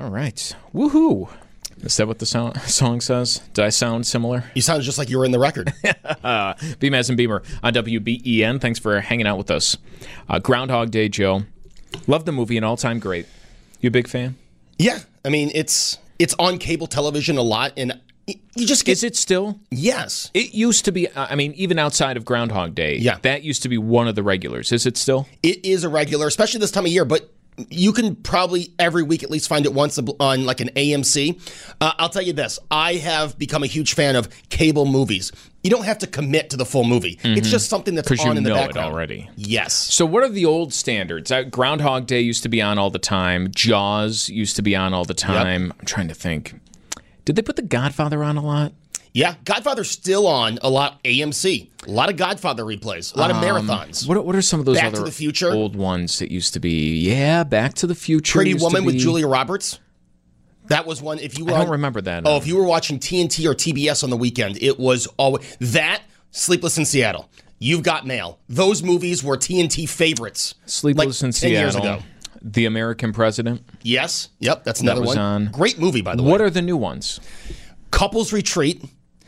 All right. Woohoo. Is that what the song says? Did I sound similar? You sound just like you were in the record. Beamaz and Beamer on WBEN. Thanks for hanging out with us. Groundhog Day, Joe. Love the movie, an all-time great. You a big fan? Yeah. I mean, it's on cable television a lot, and you just get... Is it still? Yes. It used to be, I mean, even outside of Groundhog Day, that used to be one of the regulars. Is it still? It is a regular, especially this time of year, but you can probably every week at least find it once on like an AMC. I'll tell you this. I have become a huge fan of cable movies. You don't have to commit to the full movie. Mm-hmm. It's just something that's on in the background. Because you know it already. Yes. So what are the old standards? Groundhog Day used to be on all the time. Jaws used to be on all the time. Yep. I'm trying to think. Did they put The Godfather on a lot? Yeah, Godfather's still on a lot. AMC, a lot of Godfather replays, a lot of marathons. What are some of those Back other to the Future? Old ones that used to be? Yeah, Back to the Future. Pretty Woman with Julia Roberts. That was one. If you were I don't remember that. Oh, if you were watching TNT or TBS on the weekend, it was always that. Sleepless in Seattle. You've Got Mail. Those movies were TNT favorites. Sleepless in 10 Seattle. years ago. The American President. Yes. Yep. That's another one. On. Great movie, by the way. What are the new ones? Couples Retreat.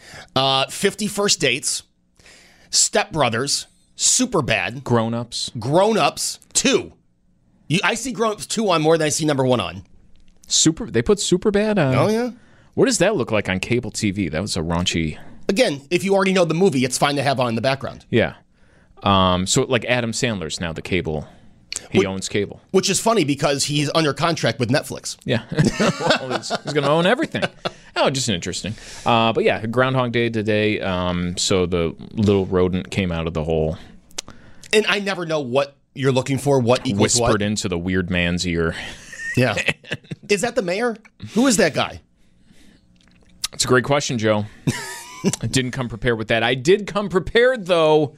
50 First Dates, Step Brothers, Superbad, Grown Ups 2. I see Grown Ups 2 on more than I see number 1 on. They put Superbad on? Oh, yeah. What does that look like on cable TV? That was a raunchy... Again, if you already know the movie, it's fine to have on in the background. Yeah. So like Adam Sandler's now the cable... He owns cable. Which is funny because he's under contract with Netflix. Yeah. Well, he's going to own everything. Oh, just interesting. But yeah, Groundhog Day today. So the little rodent came out of the hole. And I never know what you're looking for, what equals whispered into the weird man's ear. Yeah. Is that the mayor? Who is that guy? It's a great question, Joe. I didn't come prepared with that. I did come prepared, though,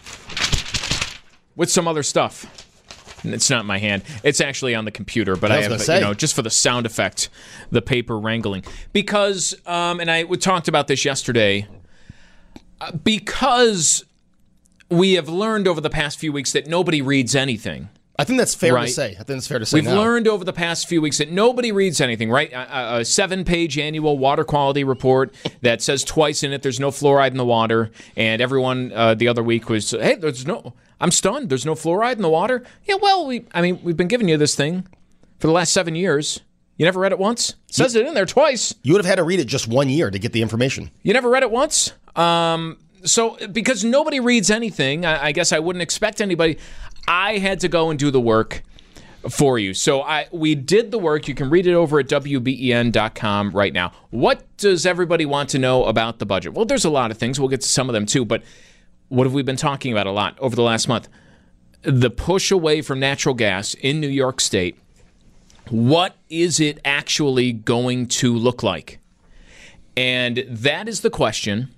with some other stuff. It's not in my hand. It's actually on the computer, but I have, just for the sound effect, the paper wrangling. Because, we talked about this yesterday, because we have learned over the past few weeks that nobody reads anything. I think that's fair to say. We've learned over the past few weeks that nobody reads anything, right? A 7-page annual water quality report that says twice in it there's no fluoride in the water, and everyone the other week was, hey, I'm stunned. There's no fluoride in the water. Yeah, well, we've been giving you this thing for the last 7 years. You never read it once? It says it in there twice. You would have had to read it just 1 year to get the information. You never read it once? So because nobody reads anything, I guess I wouldn't expect anybody. I had to go and do the work for you. So we did the work. You can read it over at WBEN.com right now. What does everybody want to know about the budget? Well, there's a lot of things. We'll get to some of them too, but what have we been talking about a lot over the last month? The push away from natural gas in New York State. What is it actually going to look like? And that is the question.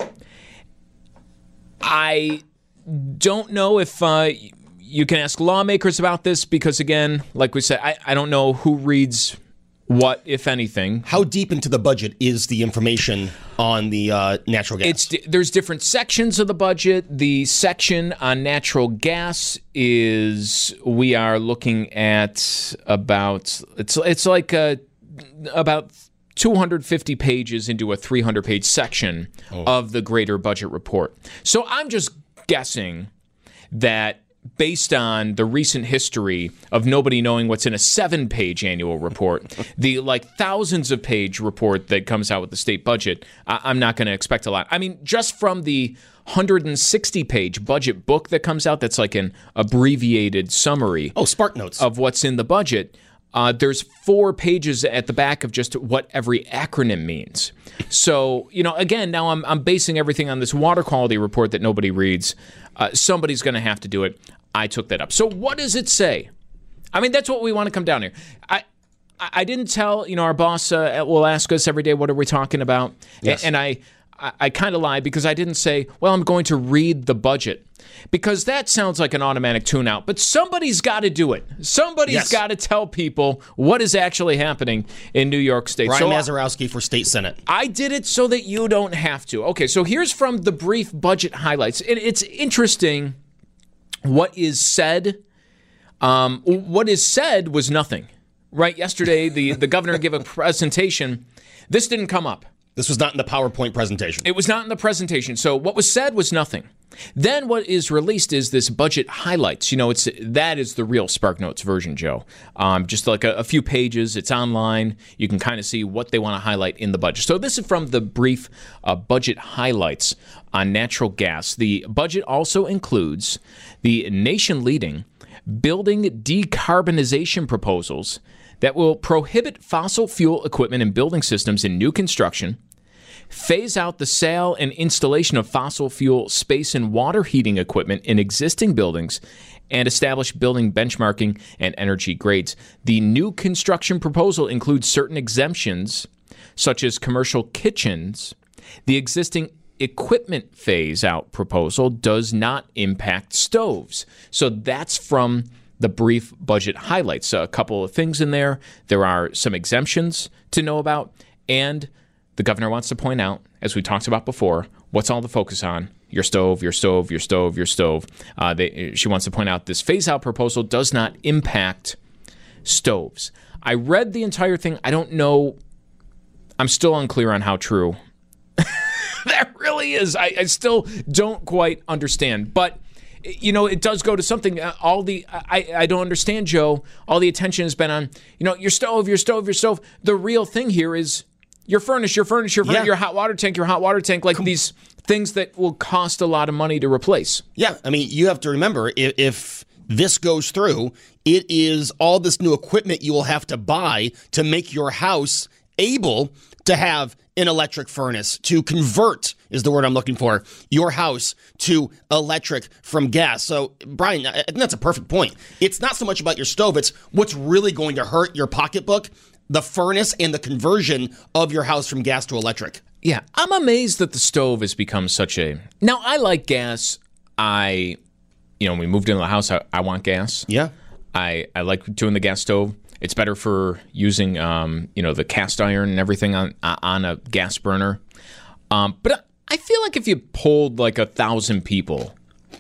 I don't know if you can ask lawmakers about this because, again, like we said, I don't know who reads what, if anything. How deep into the budget is the information on the natural gas? There's different sections of the budget. The section on natural gas is we are looking at about about 250 pages into a 300-page section of the greater budget report. So I'm just guessing that based on the recent history of nobody knowing what's in a 7-page annual report, the thousands of page report that comes out with the state budget, I'm not going to expect a lot. I mean, just from the 160-page budget book that comes out, that's like an abbreviated summary. Spark Notes. Of what's in the budget. There's 4 pages at the back of just what every acronym means. So, again, now I'm basing everything on this water quality report that nobody reads. Somebody's going to have to do it. I took that up. So what does it say? I mean, that's what we want to come down here. I didn't tell, our boss will ask us every day, what are we talking about? Yes. And I kind of lied because I didn't say, well, I'm going to read the budget. Because that sounds like an automatic tune-out. But somebody's got to do it. Somebody's got to tell people what is actually happening in New York State. Brian Mazurowski for State Senate. I did it so that you don't have to. Okay, so here's from the brief budget highlights. It's interesting what is said. What is said was nothing. right? Yesterday, the governor gave a presentation. This didn't come up. This was not in the PowerPoint presentation. It was not in the presentation. So what was said was nothing. Then what is released is this budget highlights. That is the real SparkNotes version, Joe. Just like a few pages. It's online. You can kind of see what they want to highlight in the budget. So this is from the brief budget highlights on natural gas. The budget also includes the nation-leading building decarbonization proposals that will prohibit fossil fuel equipment and building systems in new construction, phase out the sale and installation of fossil fuel space and water heating equipment in existing buildings, and establish building benchmarking and energy grades. The new construction proposal includes certain exemptions, such as commercial kitchens. The existing equipment phase-out proposal does not impact stoves. So that's from the brief budget highlights. A couple of things in there. There are some exemptions to know about, and the governor wants to point out, as we talked about before, what's all the focus on? Your stove, your stove, your stove, your stove. She wants to point out this phase-out proposal does not impact stoves. I read the entire thing. I don't know. I'm still unclear on how true that really is. I still don't quite understand. But, it does go to something. I don't understand, Joe. All the attention has been on, your stove, your stove, your stove. The real thing here is your furnace, your hot water tank, like these things that will cost a lot of money to replace. Yeah, I mean, you have to remember, if this goes through, it is all this new equipment you will have to buy to make your house able to have an electric furnace, to convert, is the word I'm looking for, your house to electric from gas. So, Brian, I think that's a perfect point. It's not so much about your stove, it's what's really going to hurt your pocketbook, the furnace and the conversion of your house from gas to electric. Yeah, I'm amazed that the stove has become such a... Now, I like gas. When we moved into the house, I want gas. Yeah. I like doing the gas stove. It's better for using, the cast iron and everything on a gas burner. But I feel like if you polled like 1,000 people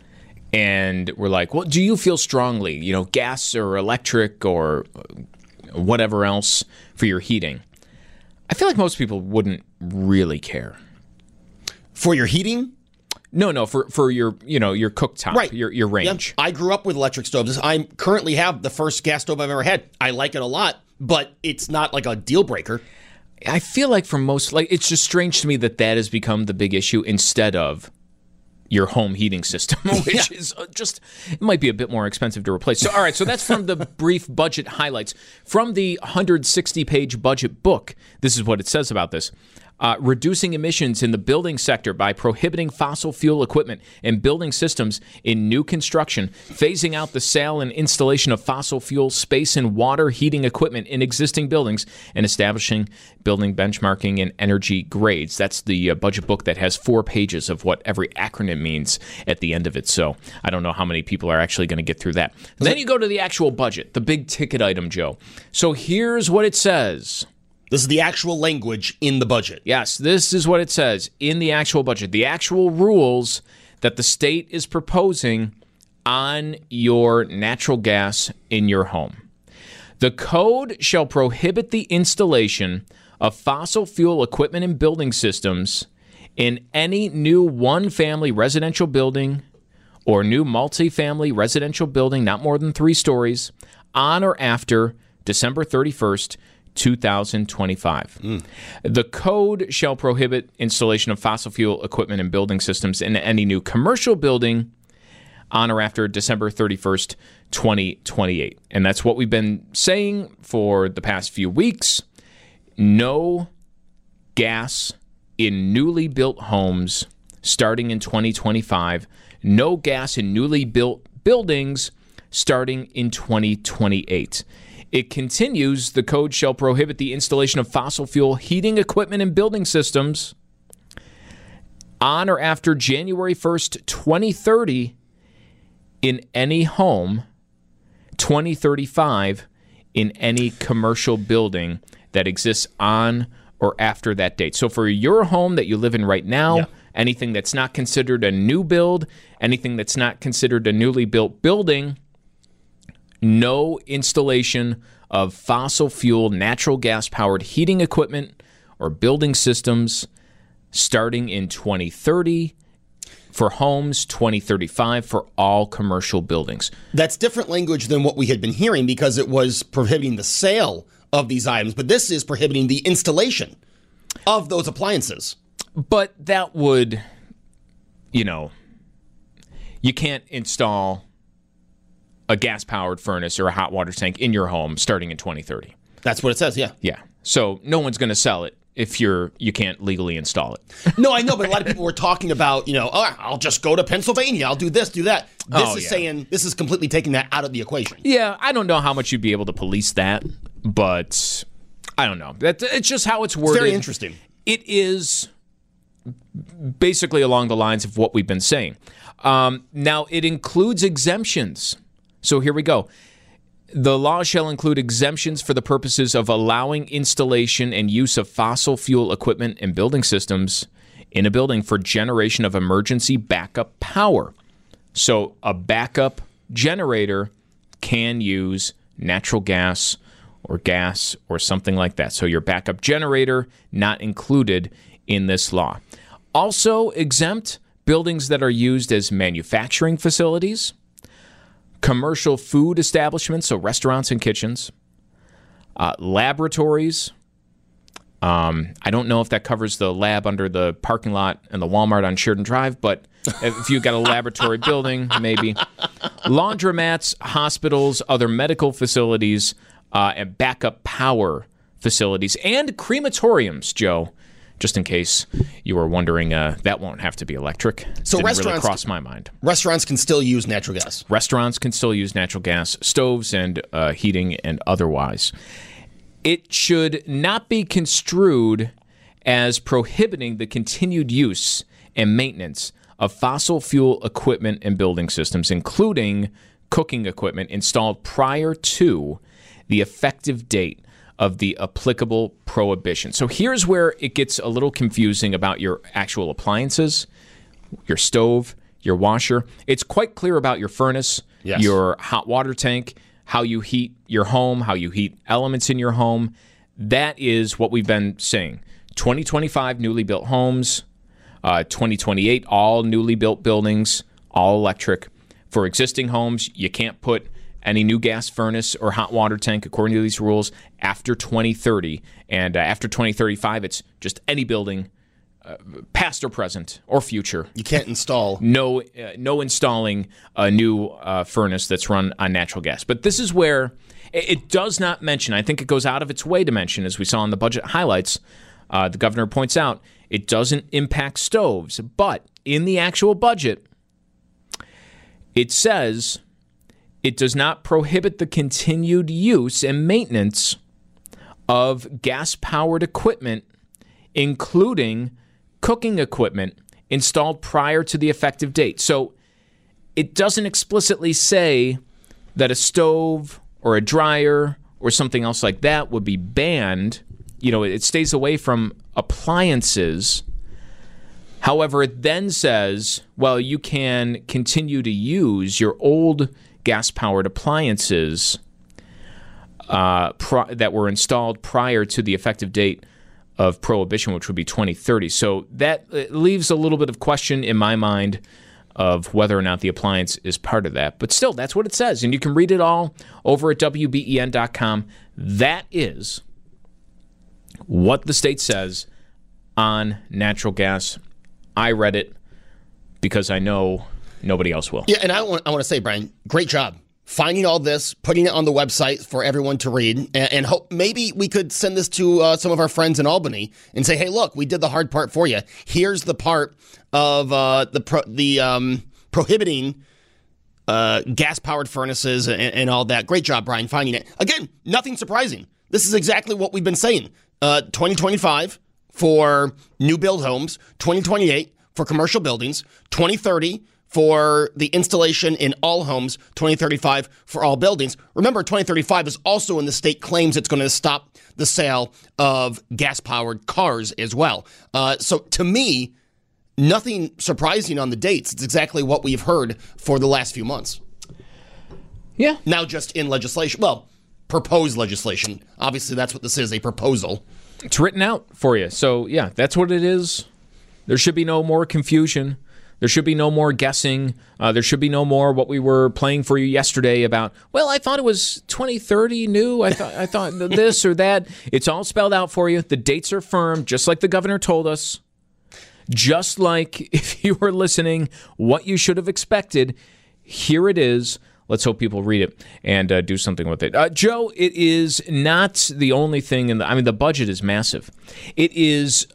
and were like, well, do you feel strongly, gas or electric or whatever else for your heating? I feel like most people wouldn't really care. For your heating? No, for your your cooktop, right. your range. Yeah. I grew up with electric stoves. I currently have the first gas stove I've ever had. I like it a lot, but it's not like a deal breaker. I feel like for most, it's just strange to me that has become the big issue instead of your home heating system, which is it might be a bit more expensive to replace. So, all right, so that's from the brief budget highlights. From the 160-page budget book, this is what it says about this. Reducing emissions in the building sector by prohibiting fossil fuel equipment and building systems in new construction, phasing out the sale and installation of fossil fuel space and water heating equipment in existing buildings, and establishing building benchmarking and energy grades. That's the budget book that has 4 pages of what every acronym means at the end of it. So I don't know how many people are actually going to get through that. Then you go to the actual budget, the big ticket item, Joe. So here's what it says. This is the actual language in the budget. Yes, this is what it says in the actual budget. The actual rules that the state is proposing on your natural gas in your home. The code shall prohibit the installation of fossil fuel equipment and building systems in any new one-family residential building or new multi-family residential building not more than 3 stories on or after December 31st, 2025. The code shall prohibit installation of fossil fuel equipment and building systems in any new commercial building on or after December 31st, 2028. And that's what we've been saying for the past few weeks. No gas in newly built homes starting in 2025. No gas in newly built buildings starting in 2028. It continues, the code shall prohibit the installation of fossil fuel heating equipment and building systems on or after January 1st, 2030 in any home, 2035 in any commercial building that exists on or after that date. So for your home that you live in right now, anything that's not considered a new build, anything that's not considered a newly built building, no installation of fossil fuel, natural gas-powered heating equipment or building systems starting in 2030 for homes, 2035 for all commercial buildings. That's different language than what we had been hearing because it was prohibiting the sale of these items, but this is prohibiting the installation of those appliances. But that would, you can't install a gas-powered furnace or a hot water tank in your home starting in 2030. That's what it says, yeah. Yeah. So no one's going to sell it if you can't legally install it. No, I know, but a lot of people were talking about, I'll just go to Pennsylvania, I'll do this, do that. This is completely taking that out of the equation. Yeah, I don't know how much you'd be able to police that, but I don't know. It's just how it's worded. It's very interesting. It is basically along the lines of what we've been saying. Now, it includes exemptions. So here we go. The law shall include exemptions for the purposes of allowing installation and use of fossil fuel equipment and building systems in a building for generation of emergency backup power. So a backup generator can use natural gas or something like that. So your backup generator not included in this law. Also exempt buildings that are used as manufacturing facilities, commercial food establishments, so restaurants and kitchens, laboratories. I don't know if that covers the lab under the parking lot and the Walmart on Sheridan Drive, but if you've got a laboratory building, maybe. Laundromats, hospitals, other medical facilities, and backup power facilities, and crematoriums, Joe. Just in case you were wondering, that won't have to be electric. So Didn't restaurants really cross my mind. Restaurants can still use natural gas. Restaurants can still use natural gas stoves and heating and otherwise. It should not be construed as prohibiting the continued use and maintenance of fossil fuel equipment and building systems, including cooking equipment installed prior to the effective date of the applicable prohibition. So here's where it gets a little confusing about your actual appliances, your stove, your washer. It's quite clear about your furnace, yes, your hot water tank, how you heat your home, how you heat elements in your home. That is what we've been saying. 2025 newly built homes, 2028 all newly built buildings, all electric. For existing homes, you can't put any new gas furnace or hot water tank, according to these rules, after 2030. And after 2035, it's just any building, past or present or future. You can't install. No installing a new furnace that's run on natural gas. But this is where it does not mention, I think it goes out of its way to mention, as we saw in the budget highlights, the governor points out, it doesn't impact stoves. But in the actual budget, it says it does not prohibit the continued use and maintenance of gas-powered equipment, including cooking equipment installed prior to the effective date. So it doesn't explicitly say that a stove or a dryer or something else like that would be banned. It stays away from appliances. However, it then says, well, you can continue to use your old gas-powered appliances that were installed prior to the effective date of prohibition, which would be 2030. So that leaves a little bit of question in my mind of whether or not the appliance is part of that. But still, that's what it says. And you can read it all over at WBEN.com. That is what the state says on natural gas. I read it because I know nobody else will. Yeah, and I want to say, Brian, great job finding all this, putting it on the website for everyone to read, and hope maybe we could send this to some of our friends in Albany and say, hey, look, we did the hard part for you. Here's the part of prohibiting gas-powered furnaces and all that. Great job, Brian, finding it. Again, nothing surprising. This is exactly what we've been saying. 2025 for new build homes, 2028 for commercial buildings, 2030 for the installation in all homes, 2035 for all buildings. Remember, 2035 is also when the state claims it's going to stop the sale of gas-powered cars as well. So to me, nothing surprising on the dates. It's exactly what we've heard for the last few months. Yeah. Now just in legislation. Well, proposed legislation. Obviously, that's what this is, a proposal. It's written out for you. So, yeah, that's what it is. There should be no more confusion. There should be no more guessing. There should be no more what we were playing for you yesterday about, well, I thought it was 2030 new. I thought this or that. It's all spelled out for you. The dates are firm, just like the governor told us. Just like if you were listening, what you should have expected. Here it is. Let's hope people read it and do something with it. Joe, it is not the only thing the budget is massive. It is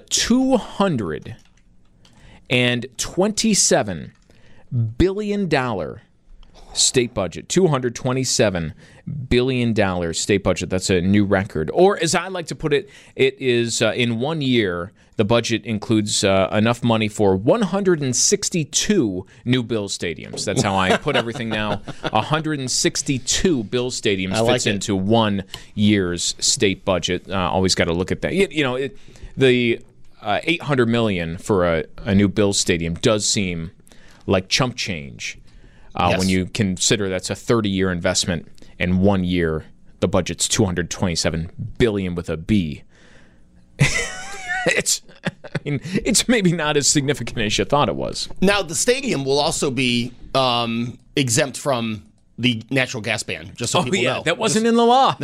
$227 billion state budget. $227 billion state budget. That's a new record. Or as I like to put it, it is in 1 year, the budget includes enough money for 162 new Bills stadiums. That's how I put everything now. 162 Bills stadiums fits into 1 year's state budget. Always got to look at that. The $800 million for a new Bills stadium does seem like chump change when you consider that's a 30-year investment, and 1 year the budget's $227 billion with a B. It's maybe not as significant as you thought it was. Now, the stadium will also be exempt from the natural gas ban, just so people know. That wasn't in the law.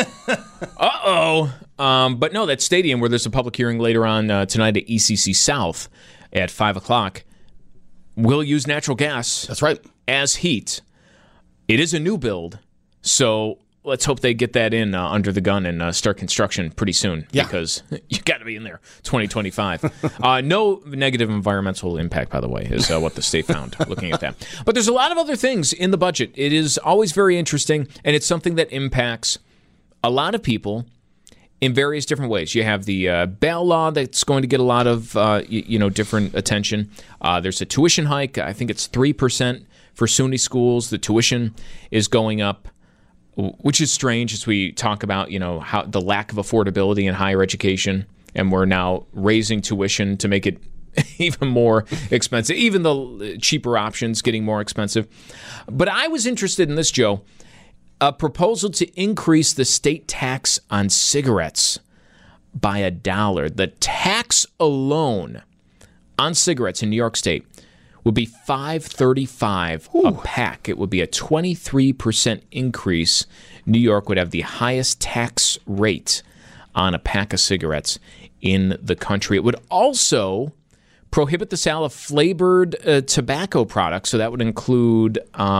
Uh-oh. But no, that stadium where there's a public hearing later on tonight at ECC South at 5 o'clock will use natural gas. That's right. As heat. It is a new build, so let's hope they get that in under the gun and start construction pretty soon, because you got to be in there 2025. No negative environmental impact, by the way, is what the state found looking at that. But there's a lot of other things in the budget. It is always very interesting, and it's something that impacts a lot of people in various different ways. You have the bail law that's going to get a lot of different attention. There's a tuition hike. I think it's 3% for SUNY schools. The tuition is going up, which is strange as we talk about, how the lack of affordability in higher education, and we're now raising tuition to make it even more expensive, even the cheaper options getting more expensive. But I was interested in this, Joe, a proposal to increase the state tax on cigarettes by $1. The tax alone on cigarettes in New York State would be $5.35 a pack. It would be a 23% increase. New York would have the highest tax rate on a pack of cigarettes in the country. It would also prohibit the sale of flavored tobacco products. So that would include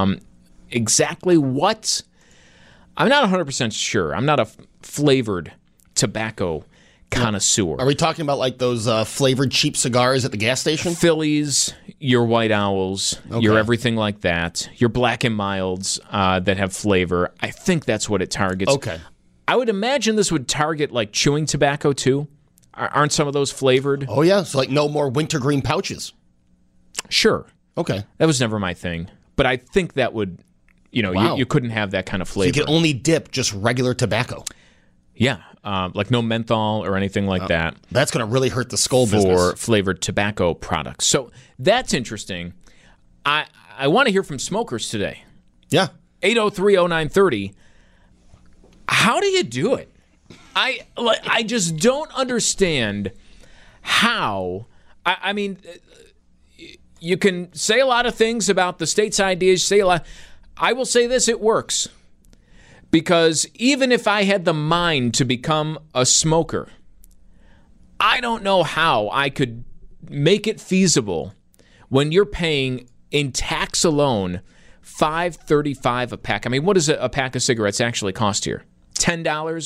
exactly what? I'm not 100% sure. I'm not a flavored tobacco connoisseur. Are we talking about like those flavored cheap cigars at the gas station? Phillies, your White Owls, your everything like that, your Black and Milds that have flavor. I think that's what it targets. Okay. I would imagine this would target like chewing tobacco too. Aren't some of those flavored? Oh, yeah. So like no more wintergreen pouches. Sure. Okay. That was never my thing. But I think that would, you couldn't have that kind of flavor. So you can only dip just regular tobacco. Yeah, like no menthol or anything like that. That's going to really hurt the skull for business. For flavored tobacco products. So that's interesting. I want to hear from smokers today. Yeah. 803-0930. How do you do it? I just don't understand how. I mean, you can say a lot of things about the state's ideas. Say a lot. I will say this: it works. Because even if I had the mind to become a smoker, I don't know how I could make it feasible when you're paying in tax alone $5.35 a pack. I mean, what does a pack of cigarettes actually cost here? $10?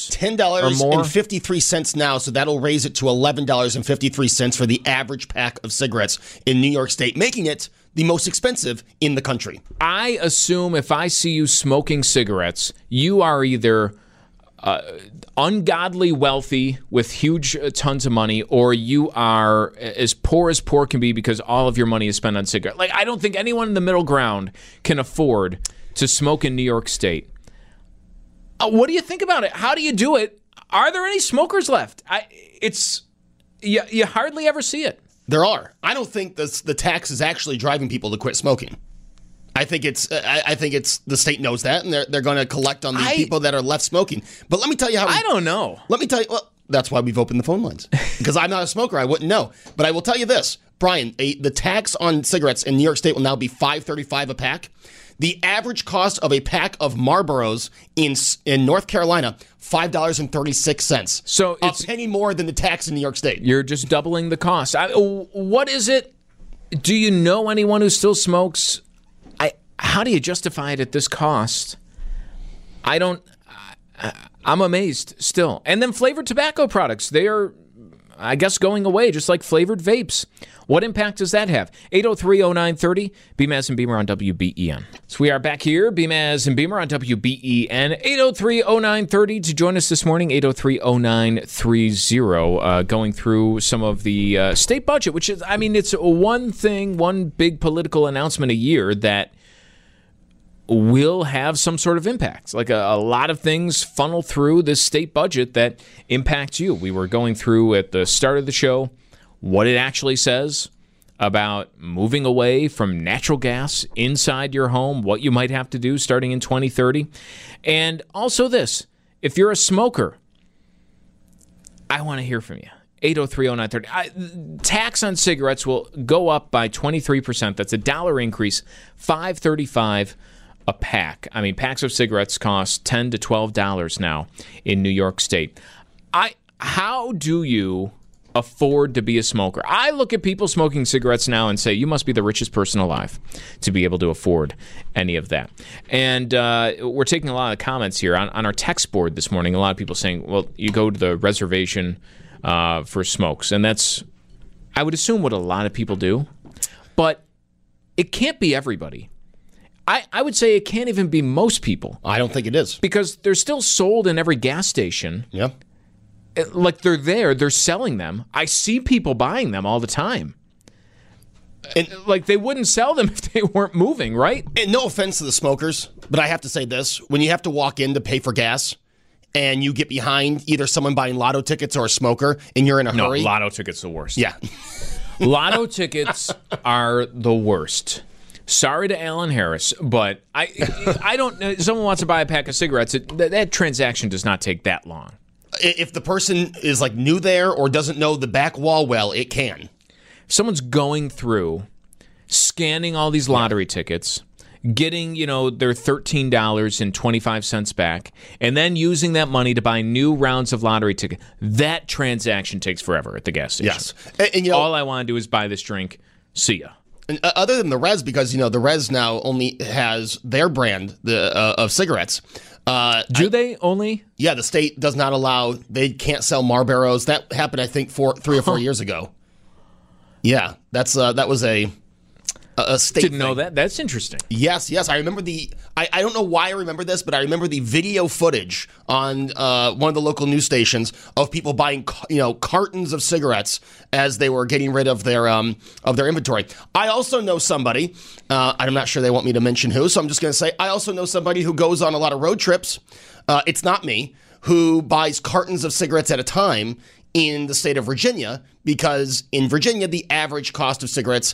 $10.53 now, so that'll raise it to $11.53 for the average pack of cigarettes in New York State, making it the most expensive in the country. I assume if I see you smoking cigarettes, you are either ungodly wealthy with huge tons of money, or you are as poor can be because all of your money is spent on cigarettes. Like, I don't think anyone in the middle ground can afford to smoke in New York State. What do you think about it? How do you do it? Are there any smokers left? You hardly ever see it. There are. I don't think the tax is actually driving people to quit smoking. I think it's the state knows that, and they're going to collect on the people that are left smoking. But let me tell you how. I don't know. Let me tell you. Well, that's why we've opened the phone lines, because I'm not a smoker. I wouldn't know. But I will tell you this, Brian. The tax on cigarettes in New York State will now be $5.35 a pack. The average cost of a pack of Marlboros in North Carolina, $5.36. So it's a penny more than the tax in New York State. You're just doubling the cost. What is it? Do you know anyone who still smokes? How do you justify it at this cost? I'm amazed still. And then flavored tobacco products, they are, I guess, going away, just like flavored vapes. What impact does that have? 803-0930, Beamaz and Beamer on WBEN. So we are back here, Beamaz and Beamer on WBEN. 803-0930 to join us this morning, 803-0930, going through some of the state budget, which is, it's one big political announcement a year that will have some sort of impact. Like a lot of things funnel through this state budget that impacts you. We were going through at the start of the show what it actually says about moving away from natural gas inside your home, what you might have to do starting in 2030. And also this, if you're a smoker, I want to hear from you. 803-0930. Tax on cigarettes will go up by 23%. That's a $1 increase, $5.35 a pack. Packs of cigarettes cost $10 to $12 now in New York State. How do you afford to be a smoker? I look at people smoking cigarettes now and say, you must be the richest person alive to be able to afford any of that. And we're taking a lot of comments here on our text board this morning. A lot of people saying, well, you go to the reservation for smokes. And that's, I would assume, what a lot of people do. But it can't be everybody. I would say it can't even be most people. I don't think it is. Because they're still sold in every gas station. Yeah. Like they're selling them. I see people buying them all the time. And like they wouldn't sell them if they weren't moving, right? And no offense to the smokers, but I have to say this. When you have to walk in to pay for gas and you get behind either someone buying lotto tickets or a smoker and you're in a hurry. No, lotto tickets are the worst. Yeah. Lotto tickets are the worst. Sorry to Alan Harris, but I don't know. Someone wants to buy a pack of cigarettes. That transaction does not take that long. If the person is like new there or doesn't know the back wall well, it can. If someone's going through, scanning all these lottery tickets, getting, their $13.25 back, and then using that money to buy new rounds of lottery tickets, that transaction takes forever at the gas station. Yes. And all I want to do is buy this drink. See ya. And other than the Res, because, the Res now only has their brand of cigarettes. Do they only? Yeah, the state does not allow, they can't sell Marlboros. That happened, I think, 3 or 4 years ago. Yeah, that was a state Didn't thing. know that. That's interesting. Yes. I remember I don't know why I remember this, but I remember the video footage on one of the local news stations of people buying, cartons of cigarettes as they were getting rid of their inventory. I also know somebody, I'm not sure they want me to mention who, so I'm just going to say I also know somebody who goes on a lot of road trips. It's not me, who buys cartons of cigarettes at a time in the state of Virginia, because in Virginia, the average cost of cigarettes,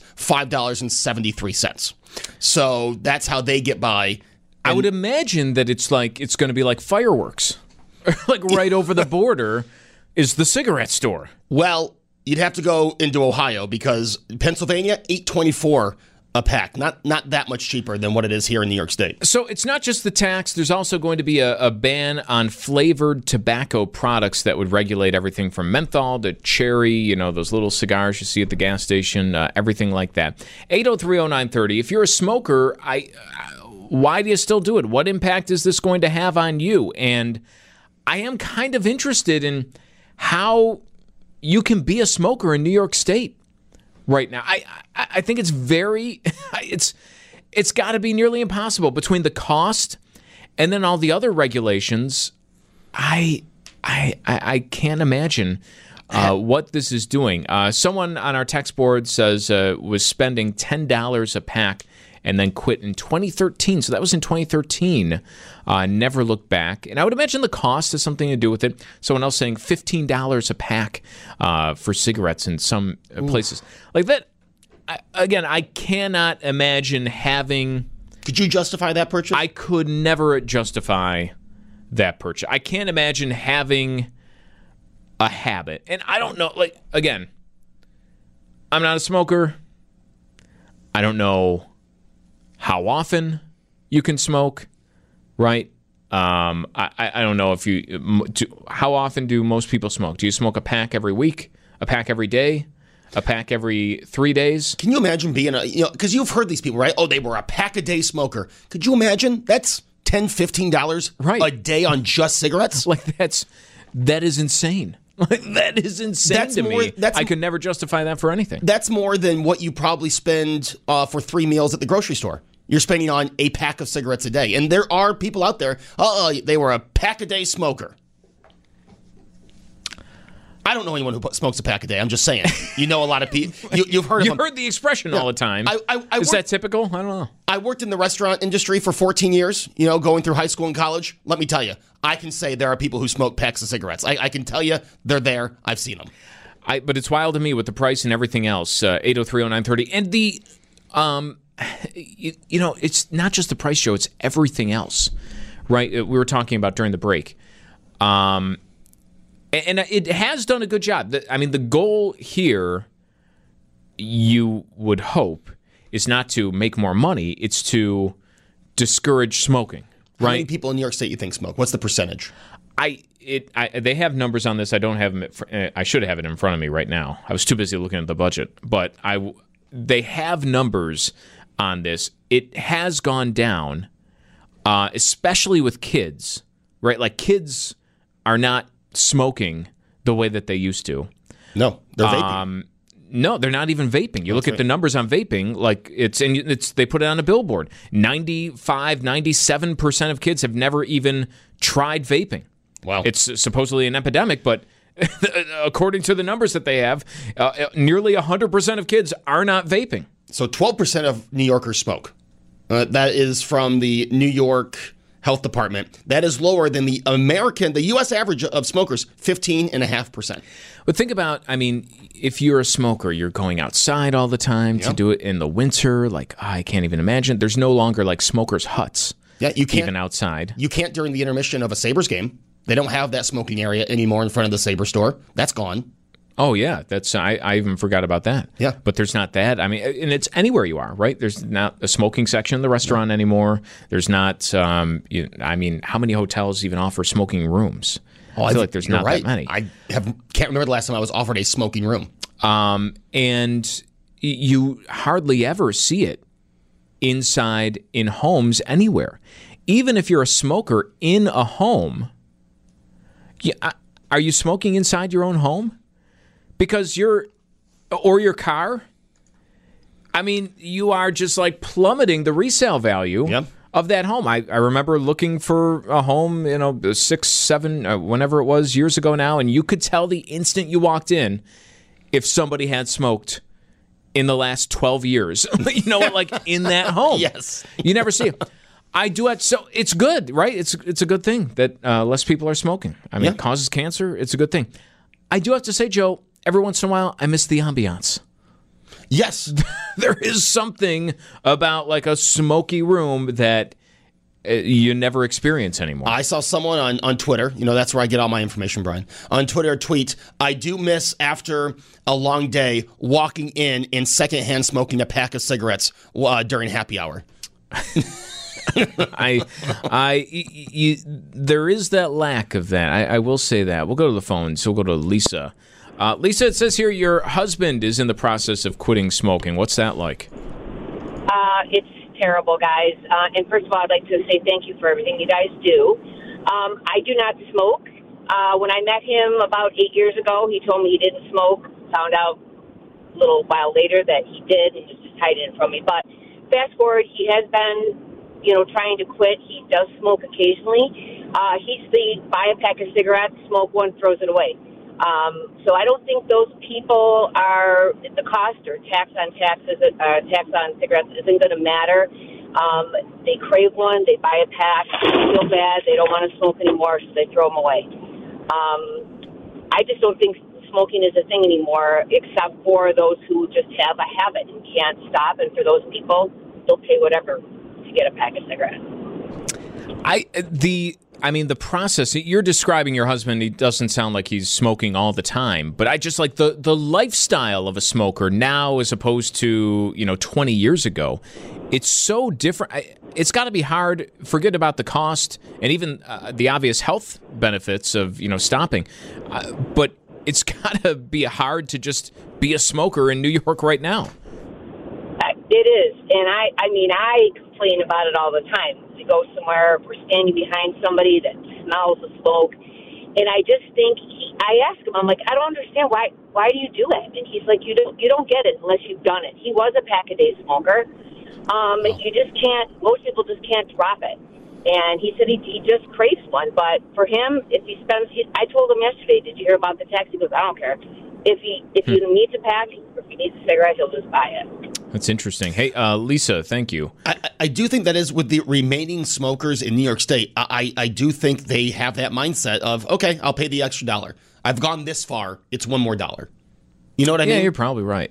$5.73. So that's how they get by. I would imagine that it's going to be like fireworks. Like right over the border is the cigarette store. Well, you'd have to go into Ohio, because Pennsylvania, $8.24 a pack. Not that much cheaper than what it is here in New York State. So it's not just the tax. There's also going to be a ban on flavored tobacco products that would regulate everything from menthol to cherry, those little cigars you see at the gas station, everything like that. 803-0930. If you're a smoker, why do you still do it? What impact is this going to have on you? And I am kind of interested in how you can be a smoker in New York State right now. I think it's it's got to be nearly impossible between the cost and then all the other regulations. I can't imagine what this is doing. Someone on our text board says was spending $10 a pack and then quit in 2013. So that was in 2013. Never looked back. And I would imagine the cost has something to do with it. Someone else saying $15 a pack for cigarettes in some places. Like that, I cannot imagine having Could you justify that purchase? I could never justify that purchase. I can't imagine having a habit. And I don't know, like, again, I'm not a smoker. I don't know how often you can smoke, right? I don't know if how often do most people smoke? Do you smoke a pack every week, a pack every day, a pack every 3 days? Can you imagine being because you've heard these people, right? Oh, they were a pack a day smoker. Could you imagine? That's $10, $15 right. a day on just cigarettes? Like that is insane. Like that is insane to me. I could never justify that for anything. That's more than what you probably spend for 3 meals at the grocery store. You're spending on a pack of cigarettes a day. And there are people out there, they were a pack a day smoker. I don't know anyone who smokes a pack a day. I'm just saying. You know a lot of people. You've heard of them. You heard the expression all the time. Is that typical? I don't know. I worked in the restaurant industry for 14 years, going through high school and college. Let me tell you, I can say there are people who smoke packs of cigarettes. I can tell you they're there. I've seen them. But it's wild to me with the price and everything else. 8030930. And the, it's not just the price, Joe. It's everything else, right? We were talking about during the break. And it has done a good job. I mean, the goal here, you would hope, is not to make more money. It's to discourage smoking, right? How many people in New York State you think smoke? What's the percentage? They have numbers on this. I don't have them. I should have it in front of me right now. I was too busy looking at the budget. But they have numbers on this. It has gone down, especially with kids, right? Like kids are not smoking the way that they used to. No, they're vaping. No, they're not even vaping. You look at the numbers on vaping, like they put it on a billboard. 97% of kids have never even tried vaping. Wow. It's supposedly an epidemic, but according to the numbers that they have, nearly 100% of kids are not vaping. So 12% of New Yorkers smoke. That is from the New York Health Department. That is lower than the U.S. average of smokers, 15.5%. But think about, if you're a smoker, you're going outside all the time to do it in the winter. Like, I can't even imagine. There's no longer like smokers' huts. Yeah, you can't even outside. You can't during the intermission of a Sabres game. They don't have that smoking area anymore in front of the Sabres store. That's gone. Oh, yeah. I even forgot about that. Yeah. But there's not that. And it's anywhere you are, right? There's not a smoking section in the restaurant anymore. There's not, how many hotels even offer smoking rooms? I feel like there's not that many. I can't remember the last time I was offered a smoking room. And you hardly ever see it inside in homes anywhere. Even if you're a smoker in a home, are you smoking inside your own home? Because your car, you are just like plummeting the resale value of that home. I remember looking for a home, 6, 7, whenever it was, years ago now, and you could tell the instant you walked in if somebody had smoked in the last 12 years, like in that home. Yes. You never see it. I do it. So it's good, right? It's a good thing that less people are smoking. It causes cancer. It's a good thing. I do have to say, Joe, every once in a while, I miss the ambiance. Yes. There is something about like a smoky room that you never experience anymore. I saw someone on Twitter, that's where I get all my information, Brian. On Twitter, tweet, I do miss after a long day walking in and secondhand smoking a pack of cigarettes during happy hour. There is that lack of that. I will say that. We'll go to the phone. So we'll go to Lisa. Lisa, it says here your husband is in the process of quitting smoking. What's that like? It's terrible, guys. And first of all, I'd like to say thank you for everything you guys do. I do not smoke. When I met him about 8 years ago, he told me he didn't smoke. Found out a little while later that he did. He just hid it from me. But fast forward, he has been trying to quit. He does smoke occasionally. He's buy a pack of cigarettes, smoke one, throws it away. So I don't think those people are, the cost or tax on cigarettes isn't going to matter. They crave one, they buy a pack, they feel bad, they don't want to smoke anymore, so they throw them away. I just don't think smoking is a thing anymore, except for those who just have a habit and can't stop. And for those people, they'll pay whatever to get a pack of cigarettes. The process you're describing, your husband, he doesn't sound like he's smoking all the time, but I just like the lifestyle of a smoker now as opposed to 20 years ago. It's so different. It's got to be hard. Forget about the cost and even the obvious health benefits of stopping, but it's got to be hard to just be a smoker in New York right now. It is, and I complain about it all the time. We go somewhere, we're standing behind somebody that smells the smoke, and I just think I ask him, I'm like, I don't understand why do you do it? And he's like, you don't get it unless you've done it. He was a pack-a-day smoker. You just can't. Most people just can't drop it. And he said he just craves one, but for him, if he spends, I told him yesterday, did you hear about the tax? He goes, I don't care. If he needs a pack, if he needs a cigarette, he'll just buy it. That's interesting. Hey, Lisa, thank you. I do think that is with the remaining smokers in New York State. I do think they have that mindset of, okay, I'll pay the extra $1. I've gone this far. It's one more $1. You know what I mean? Yeah, you're probably right.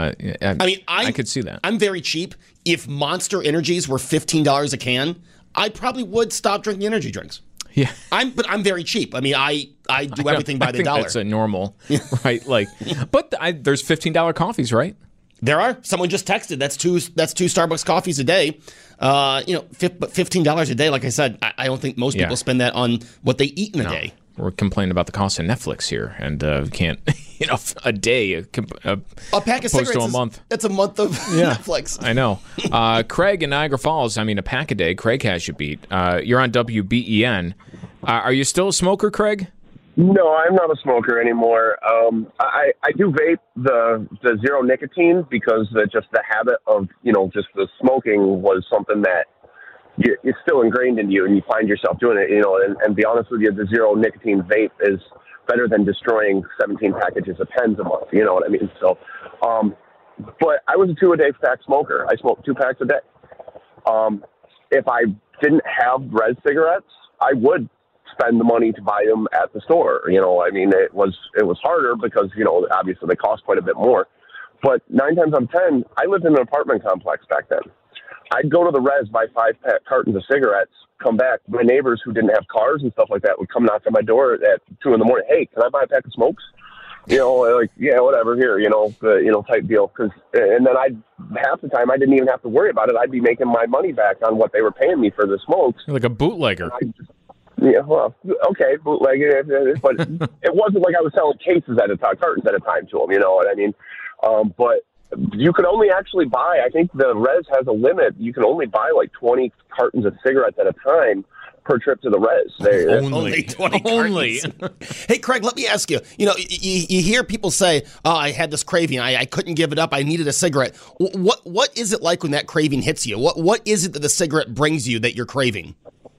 I could see that. I'm very cheap. If Monster Energies were $15 a can, I probably would stop drinking energy drinks. Yeah, but I'm very cheap. I mean, I do everything by the dollar. That's a normal, right? But there's $15 coffees, right? There are. Someone just texted. That's two Starbucks coffees a day. But $15 a day. Like I said, I don't think most people spend that on what they eat in a day. We're complaining about the cost of Netflix here, and we can't, a day, a pack of cigarettes to a month. That's a month of Netflix. I know. Craig in Niagara Falls, a pack a day. Craig has you beat. You're on WBEN. Are you still a smoker, Craig? No, I'm not a smoker anymore. I do vape the zero nicotine because just the habit of, just the smoking was something that it's still ingrained in you and you find yourself doing it, and be honest with you, the zero nicotine vape is better than destroying 17 packages of pens a month. You know what I mean? So, but I was a 2-a-day pack smoker. I smoked 2 packs a day. If I didn't have res cigarettes, I would spend the money to buy them at the store. It was harder because, obviously they cost quite a bit more, but 9 times out of 10, I lived in an apartment complex back then. I'd go to the res, buy 5 cartons of cigarettes, come back. My neighbors who didn't have cars and stuff like that would come knock on my door at 2 a.m. Hey, can I buy a pack of smokes? Yeah, whatever, here, type deal. And then half the time I didn't even have to worry about it. I'd be making my money back on what they were paying me for the smokes. You're like a bootlegger. Okay, bootlegger, but it wasn't like I was selling cases at a time, cartons at a time to them. You know what I mean? But you can only actually buy, I think the res has a limit. You can only buy like 20 cartons of cigarettes at a time per trip to the res. Only 20 cartons. Hey, Craig, let me ask you. You hear people say, "Oh, I had this craving. I couldn't give it up. I needed a cigarette." What is it like when that craving hits you? What is it that the cigarette brings you that you're craving?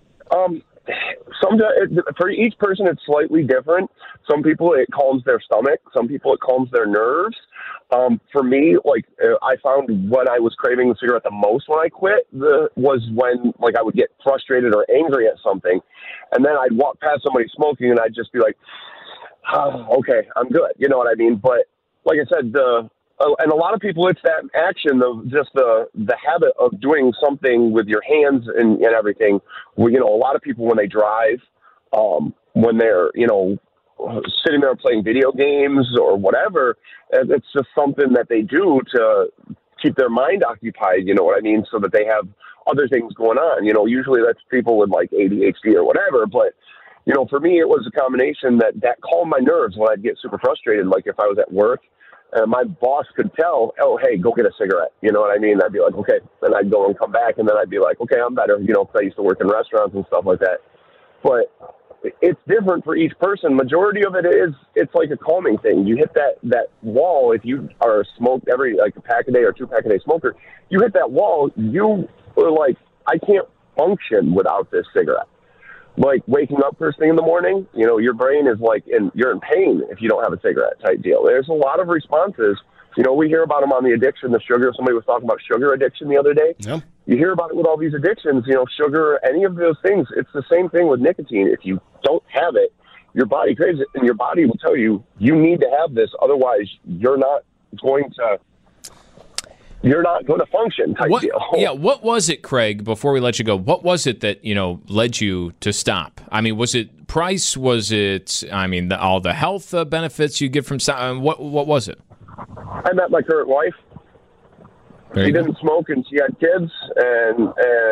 For each person, it's slightly different. Some people, it calms their stomach. Some people, it calms their nerves. For me, I found when I was craving the cigarette the most when I quit was when, I would get frustrated or angry at something. And then I'd walk past somebody smoking and I'd just be like, oh, okay, I'm good. You know what I mean? But like I said, and a lot of people, it's that action of just the habit of doing something with your hands and everything. Well, a lot of people when they drive, when they're, sitting there playing video games or whatever, it's just something that they do to keep their mind occupied, you know what I mean? So that they have other things going on. Usually that's people with ADHD or whatever, but for me, it was a combination that calmed my nerves when I'd get super frustrated. Like if I was at work, my boss could tell, oh, hey, go get a cigarette. You know what I mean? I'd be like, okay. Then I'd go and come back, and then I'd be like, okay, I'm better, because I used to work in restaurants and stuff like that. But it's different for each person. Majority of it is, it's like a calming thing. You hit that wall. If you are a a pack a day or 2 pack a day smoker, you hit that wall, you are like, I can't function without this cigarette. Like waking up first thing in the morning, your brain is you're in pain if you don't have a cigarette type deal. There's a lot of responses. We hear about them on the addiction, the sugar. Somebody was talking about sugar addiction the other day. Yeah. You hear about it with all these addictions, sugar, any of those things. It's the same thing with nicotine. If you don't have it, your body craves it, and your body will tell you, you need to have this. Otherwise, you're not going to you're not going to function type deal. Yeah, what was it, Craig, before we let you go, what was it that, led you to stop? I mean, was it price? Was it, all the health benefits you get from what was it? I met my current wife. She didn't smoke and she had kids, and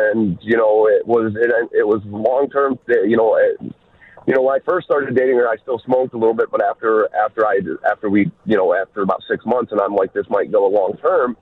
it was long term. When I first started dating her, I still smoked a little bit, but after about 6 months, and I'm like, this might go long term.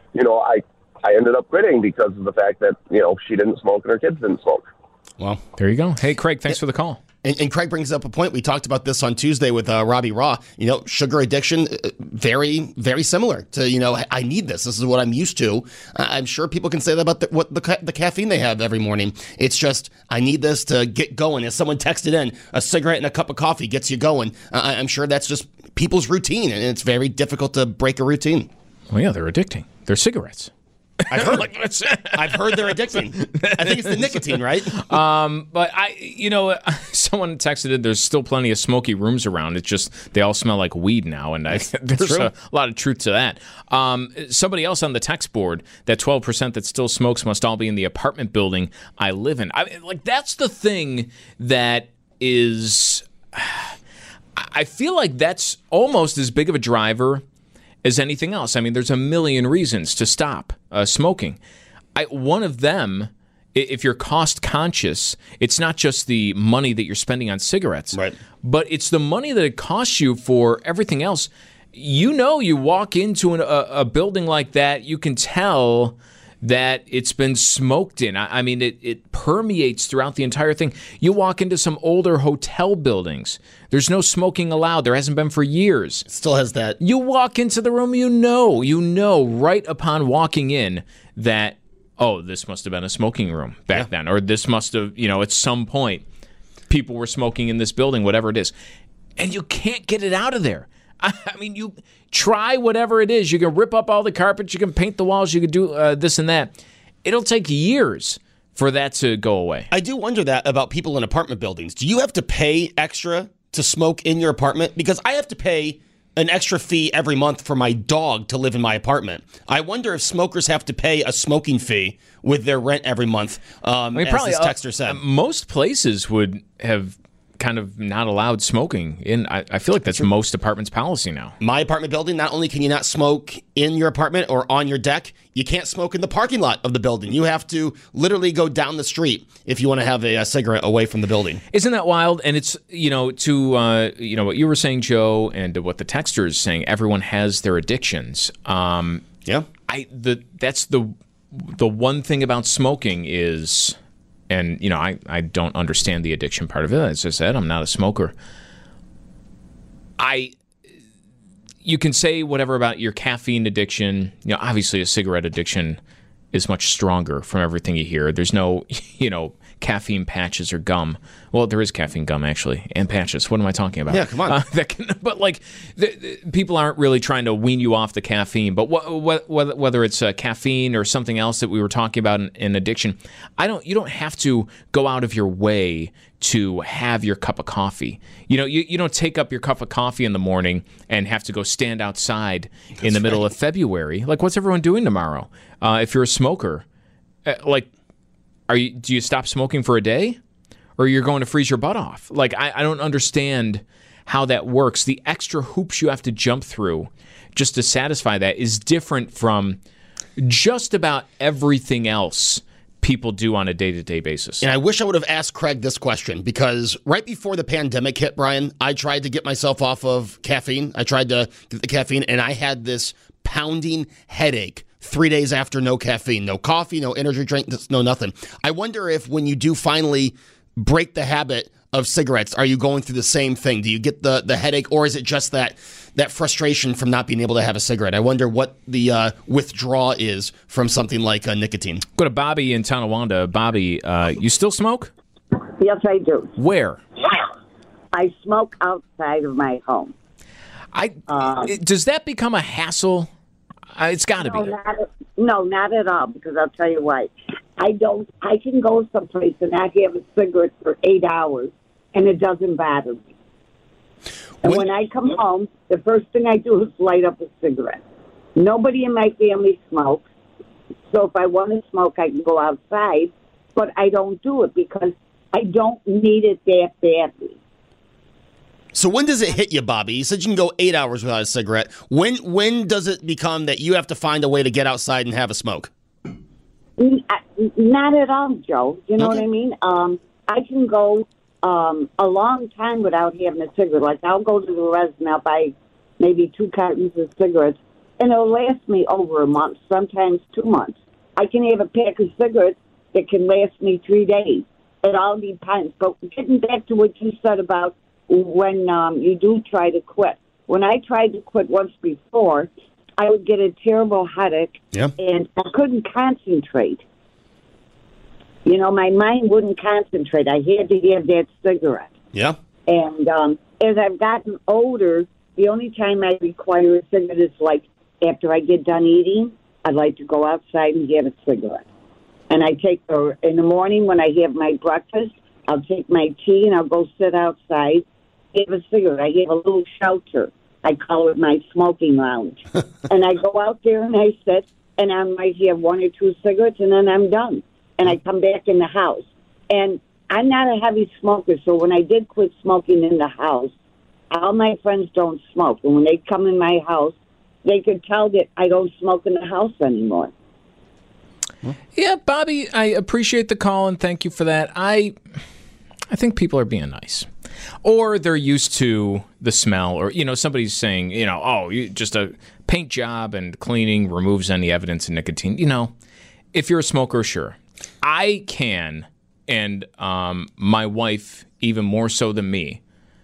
I ended up quitting because of the fact that she didn't smoke and her kids didn't smoke. Well, there you go. Hey, Craig, thanks for the call. And Craig brings up a point. We talked about this on Tuesday with Robbie Raw. Sugar addiction, very, very similar to, I need this. This is what I'm used to. I'm sure people can say that about the caffeine they have every morning. It's just, I need this to get going. As someone texted in, a cigarette and a cup of coffee gets you going. I'm sure that's just people's routine, and it's very difficult to break a routine. Well, yeah, they're addicting. They're cigarettes. I've heard they're addicting. I think it's the nicotine, right? But someone texted in, there's still plenty of smoky rooms around. It's just they all smell like weed now, and there's a lot of truth to that. Somebody else on the text board, that 12% that still smokes must all be in the apartment building I live in. That's the thing that is. I feel like that's almost as big of a driver as anything else. I mean, there's a million reasons to stop smoking. One of them, if you're cost conscious, it's not just the money that you're spending on cigarettes, right? But it's the money that it costs you for everything else. You walk into a building like that, you can tell that it's been smoked in. I mean, it permeates throughout the entire thing. You walk into some older hotel buildings. There's no smoking allowed. There hasn't been for years. It still has that. You walk into the room, you know right upon walking in that, oh, this must have been a smoking room back then. Or this must have, at some point, people were smoking in this building, whatever it is. And you can't get it out of there. I mean, you try whatever it is. You can rip up all the carpets. You can paint the walls. You can do this and that. It'll take years for that to go away. I do wonder that about people in apartment buildings. Do you have to pay extra to smoke in your apartment? Because I have to pay an extra fee every month for my dog to live in my apartment. I wonder if smokers have to pay a smoking fee with their rent every month, as this texter said. Most places would have kind of not allowed smoking in. I feel like that's most apartments' policy now. My apartment building, not only can you not smoke in your apartment or on your deck, you can't smoke in the parking lot of the building. You have to literally go down the street if you want to have a cigarette away from the building. Isn't that wild? And it's, to what you were saying, Joe, and what the texter is saying, everyone has their addictions. Yeah. That's the one thing about smoking is, and, I don't understand the addiction part of it. As I said, I'm not a smoker. You can say whatever about your caffeine addiction. Obviously a cigarette addiction is much stronger from everything you hear. There's no, caffeine patches or gum. Well, there is caffeine gum, actually, and patches. What am I talking about? Yeah, come on. But people aren't really trying to wean you off the caffeine. But whether it's caffeine or something else that we were talking about in addiction, you don't have to go out of your way to have your cup of coffee. You don't take up your cup of coffee in the morning and have to go stand outside in the middle of February. Like, what's everyone doing tomorrow? If you're a smoker, do you stop smoking for a day, or you're going to freeze your butt off? I don't understand how that works. The extra hoops you have to jump through just to satisfy that is different from just about everything else people do on a day-to-day basis. And I wish I would have asked Craig this question, because right before the pandemic hit, Brian, I tried to get myself off of caffeine. I tried to get the caffeine, and I had this pounding headache 3 days after no caffeine, no coffee, no energy drink, no nothing. I wonder if when you do finally break the habit of cigarettes, are you going through the same thing? Do you get the headache, or is it just that frustration from not being able to have a cigarette? I wonder what the withdrawal is from something like nicotine. Go to Bobby in Tonawanda. Bobby, you still smoke? Yes, I do. Where? I smoke outside of my home. Does that become a hassle? It's got to be. Not at all, because I'll tell you why. I can go someplace and I have a cigarette for 8 hours, and it doesn't bother me. And when I come home, the first thing I do is light up a cigarette. Nobody in my family smokes. So if I want to smoke, I can go outside. But I don't do it because I don't need it that badly. So when does it hit you, Bobby? You said you can go 8 hours without a cigarette. When does it become that you have to find a way to get outside and have a smoke? Not at all, Joe. You know Okay. what I mean? I can go a long time without having a cigarette. Like, I'll go to the res and I'll buy maybe 2 cartons of cigarettes, and it'll last me over a month, sometimes 2 months. I can have a pack of cigarettes that can last me 3 days. It all depends. But getting back to what you said about when you do try to quit. When I tried to quit once before, I would get a terrible headache, and I couldn't concentrate. You know, my mind wouldn't concentrate. I had to have that cigarette. Yeah. And as I've gotten older, the only time I require a cigarette is like after I get done eating, I'd like to go outside and have a cigarette. And I take, in the morning when I have my breakfast, I'll take my tea and I'll go sit outside, have a cigarette. I have a little shelter. I call it my smoking lounge. And I go out there and I sit, and I might have 1 or 2 cigarettes, and then I'm done. And I come back in the house. And I'm not a heavy smoker, so when I did quit smoking in the house, all my friends don't smoke. And when they come in my house, they could tell that I don't smoke in the house anymore. Yeah, Bobby, I appreciate the call and thank you for that. I think people are being nice. Or they're used to the smell, or, you know, somebody's saying, you know, oh, just a paint job and cleaning removes any evidence of nicotine. You know, if you're a smoker, sure. I can, and my wife even more so than me,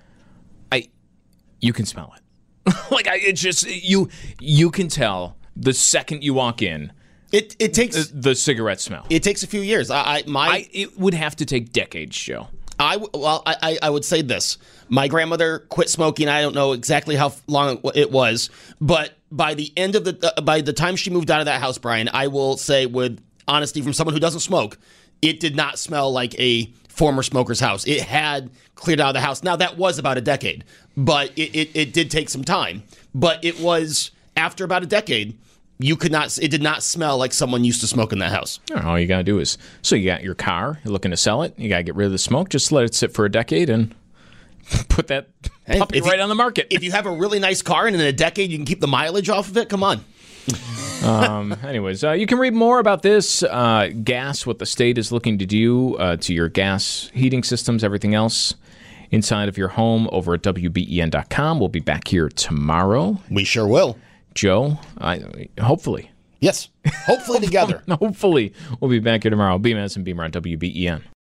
you can smell it. It's just, you can tell the second you walk in. It takes the cigarette smell. It takes a few years. It would have to take decades, Joe. I would say this. My grandmother quit smoking. I don't know exactly how long it was, but by the end of by the time she moved out of that house, Brian, I will say with honesty from someone who doesn't smoke, it did not smell like a former smoker's house. It had cleared out of the house. Now, that was about a decade, but it did take some time. But it was after about a decade. It did not smell like someone used to smoke in that house. All you got to do is, so you got your car, you're looking to sell it, you got to get rid of the smoke, just let it sit for a decade and put that puppy right on the market. If you have a really nice car and in a decade you can keep the mileage off of it, come on. Anyways, you can read more about this, gas, what the state is looking to do to your gas heating systems, everything else inside of your home over at WBEN.com. We'll be back here tomorrow. We sure will. Joe, hopefully. Yes, hopefully together. Hopefully we'll be back here tomorrow. BMS and Beamer on WBEN.